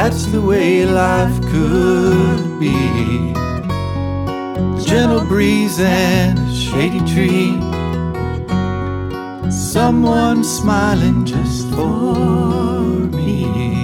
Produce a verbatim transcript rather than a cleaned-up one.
That's the way life could be. A gentle breeze and a shady tree, someone smiling just for me.